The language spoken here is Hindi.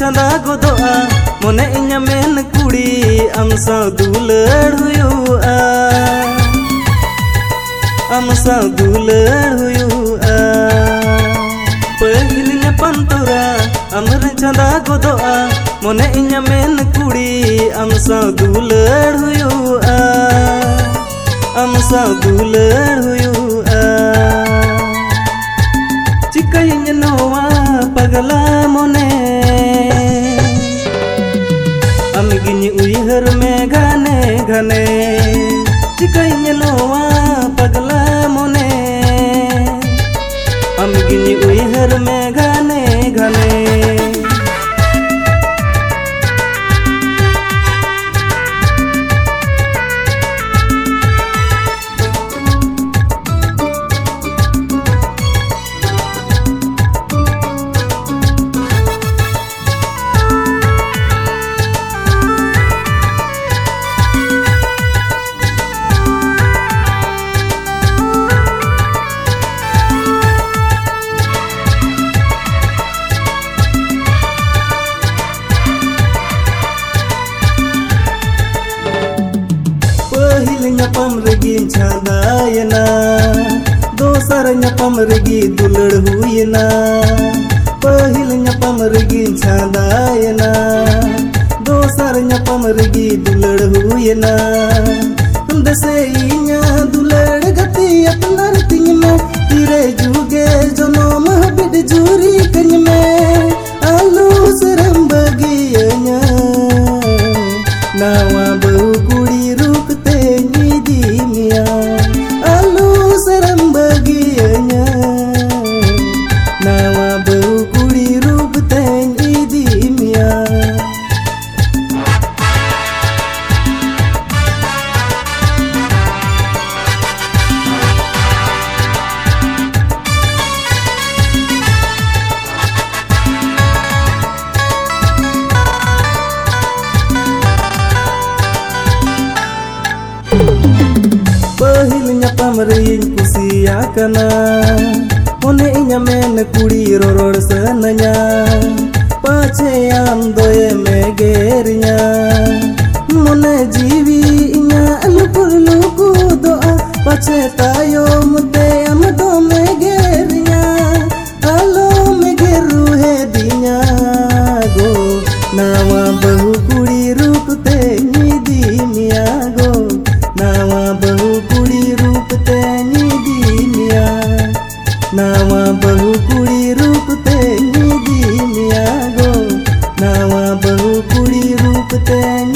चंदा गोदोआ मोने इन्या मेन कुड़ी आम साव दुलड़ हुयुआ आम साव दुलड़ हुयुआ पहिल ᱧᱟᱯᱟᱢ तोरा अमर चंदा गोदोआ मोने इन्या मेन कुड़ी आम साव दुलड़ हुयुआ आम साव दुलड़ हुयुआ चिकाइन नोवा पगला मोने अमगिनी उइहर में घने घने चिकाइन नोवा पगला मोने अमगिनी उइहर में घने घने ᱧᱟᱯᱟᱢ ᱨᱮᱜᱤ ᱪᱷᱟᱸᱫᱟᱭᱮᱱᱟ दोसर ᱧᱟᱯᱟᱢ ᱨᱮᱜᱤ दुलड़ हुयना पहिल ᱧᱟᱯᱟᱢ ᱨᱮᱜᱤ ᱪᱷᱟᱸᱫᱟᱭᱮᱱᱟ दोसर ᱧᱟᱯᱟᱢ ᱨᱮᱜᱤ दुलड़ हुयना दसे इन्या दुलड़ गति अपनार तिंग में तीरे जुगे जनम बिड जुरी कन में आलू सरम बगियना नावा बहु कुड़ी रूप आलू सरम बगियना नावा बहु कुड़ी रूप तेंगी दीमिया पहिल ᱧᱟᱯᱟᱢ ᱨᱮᱧ ᱠᱩᱥᱤᱭᱟ ᱠᱟᱱᱟ ᱢᱚᱱᱮ ᱤᱧᱟ ᱢᱮᱱ ᱠᱩᱲᱤ ᱨᱚᱨᱚᱲ ᱥᱟᱱᱟᱧᱟ ᱯᱟᱪᱷᱮ ᱟᱢ ᱫᱚᱭᱮᱢ ᱮᱜᱮᱨᱤᱧᱟ ᱢᱚᱱᱮ ᱡᱤᱣᱤ ᱤᱧᱟ ᱞᱩᱠᱩᱨ ᱞᱩᱠᱩᱫᱚᱜᱼᱟ ᱯᱟᱪᱷᱮ ᱛᱟᱭᱚᱢ ᱛᱮ ᱟᱢ ᱫᱚᱢ ᱮᱜᱮᱨᱤᱧᱟ ᱟᱞᱚᱢ ᱮᱜᱮᱨ ᱨᱩᱦᱮᱫᱤᱧᱟ ᱜो नावा बहु कुड़ी रूप तेनी दीनिया गो नावा बहु कुड़ी रूप तेनी दीनिया नावा बहु कुड़ी रूप तेनी दीनिया गो नावा बहु कुड़ी रूप तेनी